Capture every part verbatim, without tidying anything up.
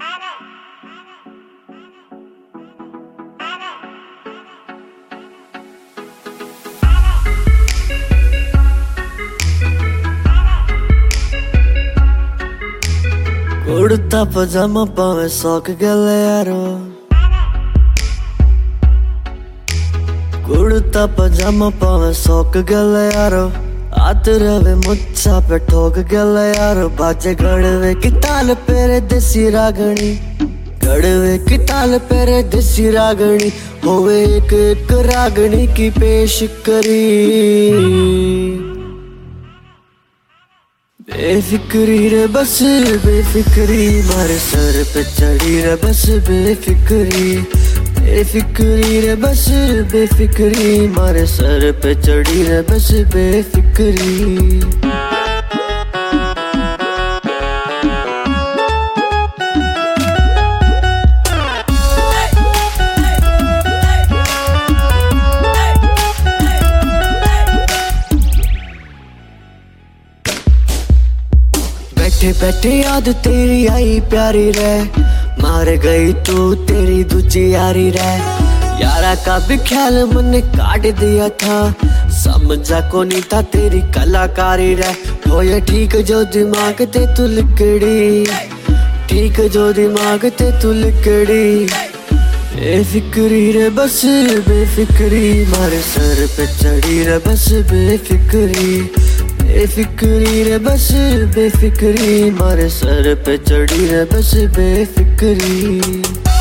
कुर्ता पजामा पावे सौक गले यारो, कुर्ता पजामा पावे सौक गले यारो, आत रवे मुच्छा पे ठोक गले यारो। बाजे गड़वे की ताल पेरे देसी रागणी, गड़वे की ताल पेरे देसी रागणी, होवे एक एक रागणी की पेश करी। बेफिक्री रे बस बेफिक्री, मारे सर पे चढ़ी रे बस बेफिक्री, बेफिक्री रे बस बेफिक्री, मारे सर पे चढ़ी रे बस बेफिक्री। बैठे बैठे याद तेरी आई प्यारी रे, मार गई तू तेरी दूजी यारी रे। यारा का भी ख्याल मैंने काट दिया था, समझा को नहीं था तेरी कलाकारी रे। हो ये ठीक जो दिमाग ते तू लिकड़ी, ठीक जो दिमाग ते तू लिकड़ी। बेफिक्री रे बस बेफिक्री, मारे सर पे चढ़ी रे बस बेफिक्री, बेफिक्री रे बस बेफिक्री, मारे सर पे चढ़ी रे बस बेफिक्री।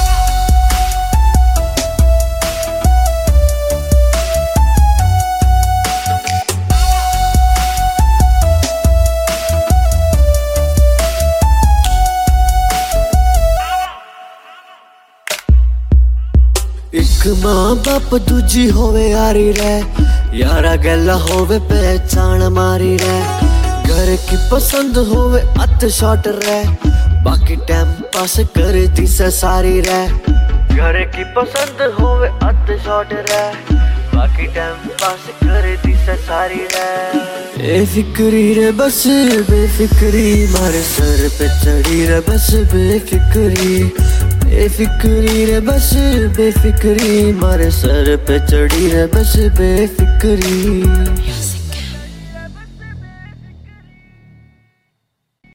एक माँ बाप दूजी होवे यारी रे, यारा गैला होवे पहचान मारी रे। घर की पसंद होवे अत शॉट रे, बाकी टाइम पास कर दी से सारी रे। घर की पसंद होवे अत शॉट रे, बाकी टाइम पास कर दी से सारी रे। बेफिक्री रे बस बेफिक्री, मारे सर पे चढ़ी रे बस बेफिक्री, बेफिक्री रे बस बेफिक्री, मारे सर पे चढ़ी रे बस बेफिक्री।